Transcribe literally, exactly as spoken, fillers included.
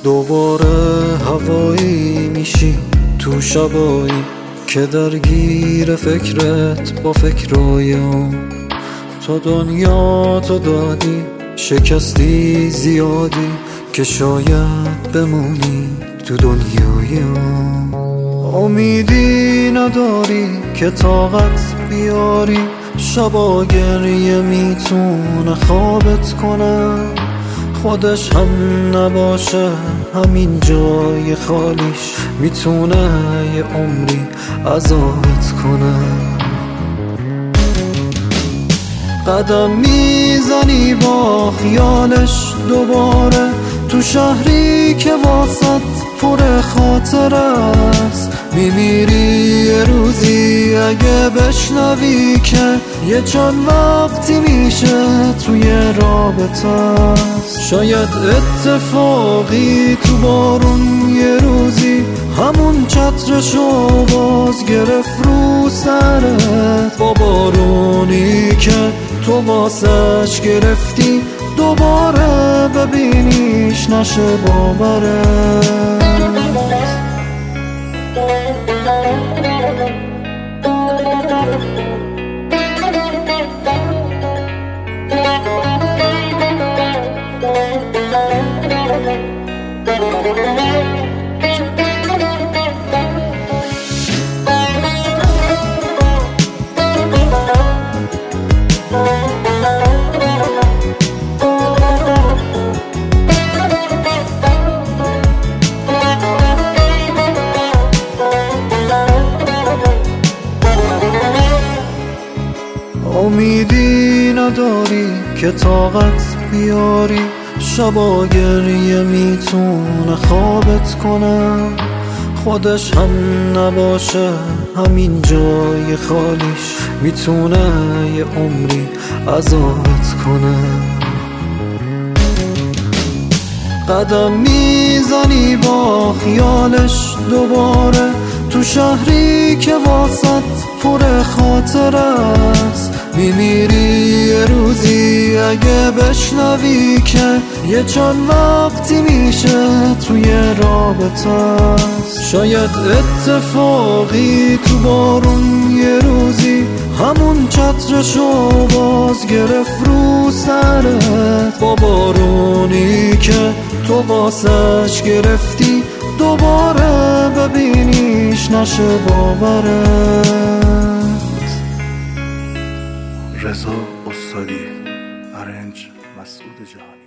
دوباره هوایی میشی تو شبایی که درگیر فکرت با فکرای اون. تو دنیا تو دادی شکستی زیادی که شاید بمونی تو دنیای اون. امیدی نداری که طاقت بیاری، شبا گریه میتونه خوابت کنه. خودش هم نباشه همین جای خالیش میتونه یه عمری عذابت کنه. قدم میزنی با خیالش دوباره تو شهری که واسط پر خاطر است. میمیری یه روزی اگه بشنوی که یه چند وقتی میشه توی رابطه است. شاید اتفاقی تو بارون یه روزی همون چترشو باز گرفت رو سرت، با بارونی که تو واسش گرفتی دوباره ببینیش نشه باورت. امیدی نداری که طاقت بیاری، شبا گریه میتونه خوابت کنه. خودش هم نباشه همین جای خالیش میتونه یه عمری عذابت کنه. قدم میزنی با خیالش دوباره تو شهری که واسط پر خاطر است. میمیری یه روزی اگه بشنوی که یه چند وقتی میشه توی رابطه است. شاید اتفاقی تو بارون یه روزی همون چترشو باز گرفت رو سرت، با بارونی که تو واسش گرفتی دوباره ببینیش نشه باورت. رضا استادی، ارنج مسعود جهانی.